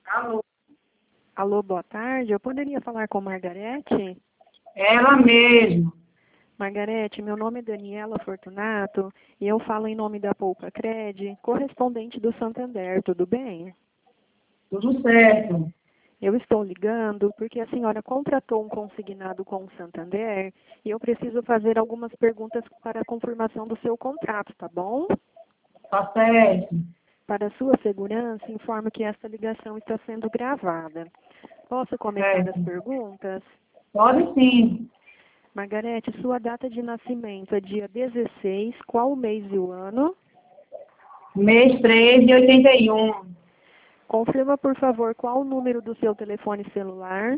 Alô, Alô, boa tarde. Eu poderia falar com Margarete? ela mesmo. Margarete, meu nome é Daniela Fortunato e eu falo em nome da Poupa Cred, correspondente do Santander, tudo bem? Tudo certo. Eu estou ligando porque a senhora contratou um consignado com o Santander e eu preciso fazer algumas perguntas para a confirmação do seu contrato, tá bom? Tá certo. Para sua segurança, informo que esta ligação está sendo gravada. Posso começar as Certo. perguntas? Pode sim. Margarete, sua data de nascimento é dia 16, qual o mês e o ano? Mês 3 de 81. Confirma, por favor, qual o número do seu telefone celular?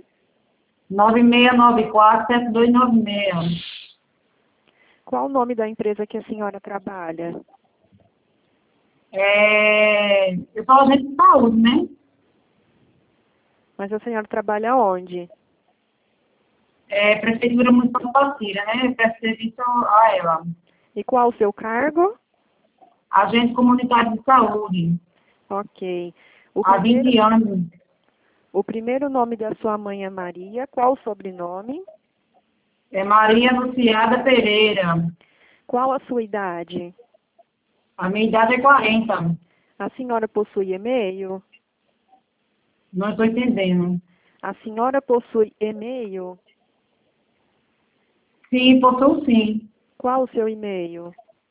9694-7296. Qual o nome da empresa que a senhora trabalha? Eu sou agente de saúde, né? Mas a senhora trabalha onde? Prefeitura Municipal de Passira, né? Presta serviço a ela. E qual o seu cargo? Agente comunitário de saúde. Ok. O Há primeiro, 20 anos. o primeiro nome da sua mãe é Maria. Qual o sobrenome? É Maria Anunciada Pereira. Qual a sua idade? A minha idade é 40. A senhora possui e-mail? Não estou entendendo. A senhora possui e-mail? Sim, possuo sim. Qual o seu e-mail?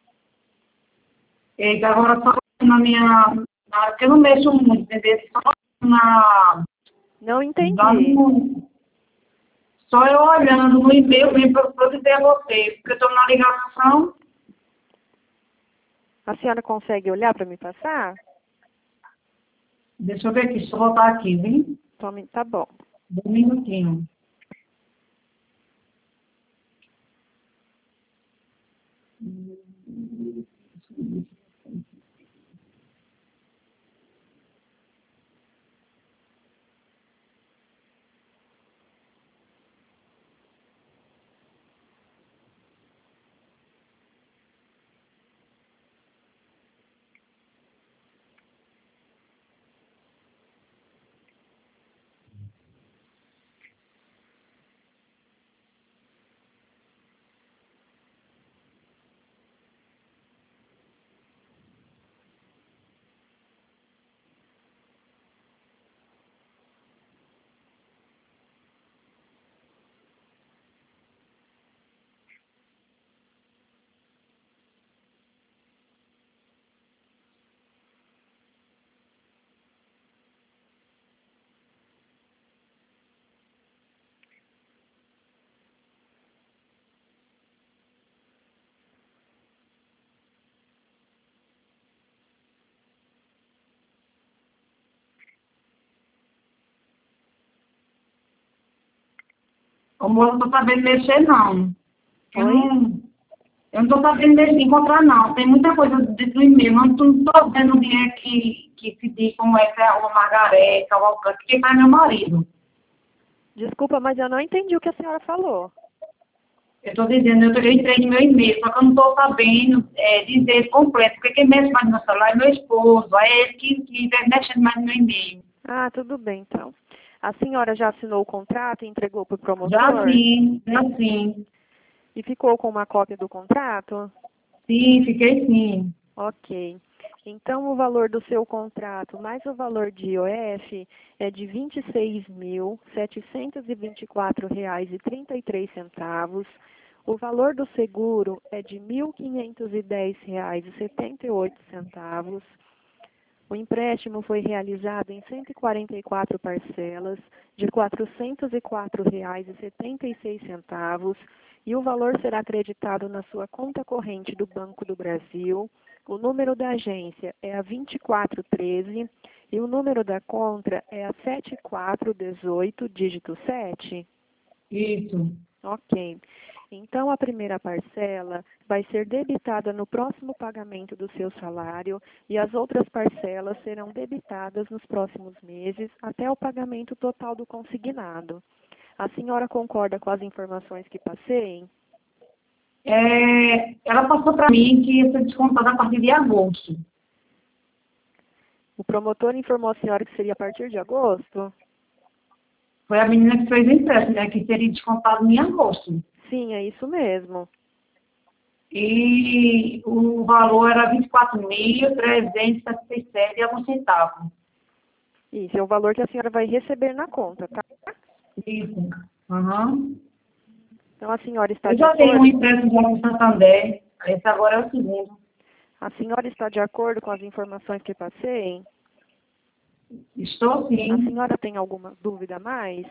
Que agora só na porque eu não mexo muito, entendeu? Só na, Não lá entendi. no, só eu olhando no e-mail mesmo para eu dizer a você, porque eu estou na ligação. A senhora consegue olhar para me passar? Deixa eu ver aqui, deixa eu voltar aqui, viu? Tome, tá bom. Um minutinho. Como eu não estou sabendo mexer, não. Eu Oi? não, eu não estou sabendo mexer, encontrar, não. Tem muita coisa dentro do e-mail, mas eu não estou vendo onde é que se diz como é que é uma Margarete, o Alcântara, que faz meu marido. Desculpa, mas eu não entendi o que a senhora falou. Eu estou dizendo, eu entrei no meu e-mail, só que eu não estou sabendo dizer completo, porque quem mexe mais no meu celular é meu esposo, é ele que mexe mais no meu e-mail. Ah, tudo bem, então. A senhora já assinou o contrato e entregou para o promotor? Já sim, E ficou com uma cópia do contrato? sim, fiquei sim. Ok. Então, o valor do seu contrato mais o valor de IOF é de R$ 26.724,33. O valor do seguro é de R$ 1.510,78. O empréstimo foi realizado em 144 parcelas de R$ 404,76 e o valor será acreditado na sua conta corrente do Banco do Brasil. O número da agência é a 2413 e o número da conta é a 7418, dígito 7. Isso. Ok. Então, a primeira parcela vai ser debitada no próximo pagamento do seu salário e as outras parcelas serão debitadas nos próximos meses até o pagamento total do consignado. A senhora concorda com as informações que passei? Ela passou para mim que ia ser descontado a partir de agosto. O promotor informou a senhora que seria a partir de agosto? Foi a menina que fez o empréstimo, né? Que seria descontado em agosto. Sim, é isso mesmo. E o valor era 24.377 e alguns centavos. Isso, é o valor que a senhora vai receber na conta, tá? Isso. Aham. Então a senhora está Eu de já tenho um acordo? empréstimo já no Santander. Esse agora é o segundo. A senhora está de acordo com as informações que passei? Estou A sim. senhora tem alguma dúvida a mais?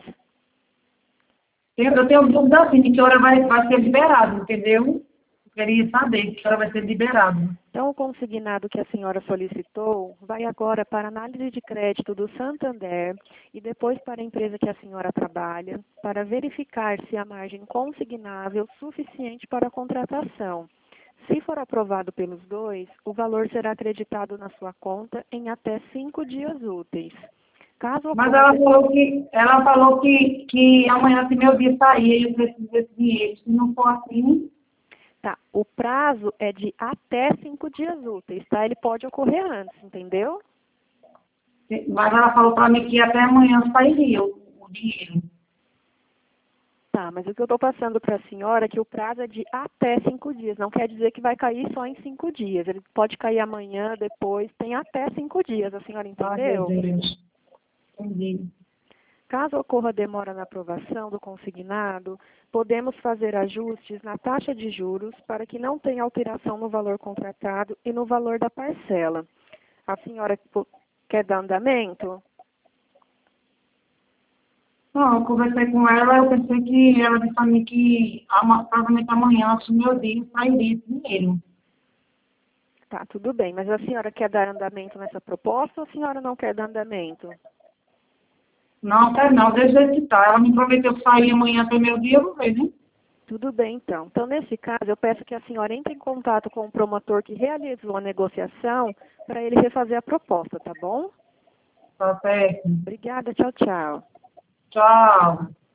Eu tenho dúvida assim, de que hora vai ser liberado, entendeu? Eu queria saber que hora vai ser liberado. Então, o consignado que a senhora solicitou vai agora para a análise de crédito do Santander e depois para a empresa que a senhora trabalha, para verificar se há margem consignável suficiente para a contratação. Se for aprovado pelos dois, o valor será acreditado na sua conta em até 5 dias úteis. Caso Mas ocorra... ela falou que amanhã, se meu dia sair, eu preciso desse dinheiro. Se não for assim, Tá, o prazo é de até 5 dias úteis, tá? Ele pode ocorrer antes, entendeu? mas ela falou para mim que até amanhã sairia o dinheiro. Tá, mas o que eu estou passando para a senhora é que o prazo é de até 5 dias. Não quer dizer que vai cair só em 5 dias. Ele pode cair amanhã, depois, tem até 5 dias. A senhora Ai, meu entendeu? Deus. Entendi. Caso ocorra demora na aprovação do consignado, podemos fazer ajustes na taxa de juros para que não tenha alteração no valor contratado e no valor da parcela. A senhora quer dar andamento? Não, eu conversei com ela, eu pensei que ela disse para mim que provavelmente amanhã, se meu dia, sairia esse dinheiro. Tá, tudo bem. Mas a senhora quer dar andamento nessa proposta ou a senhora não quer dar andamento? Não, quero não, deixa eu citar. Ela me prometeu que sair amanhã até meu dia, eu vou ver, né? Tudo bem, então. Então, nesse caso, eu peço que a senhora entre em contato com o promotor que realizou a negociação para ele refazer a proposta, tá bom? Tá certo. Obrigada, tchau, tchau. Tchau.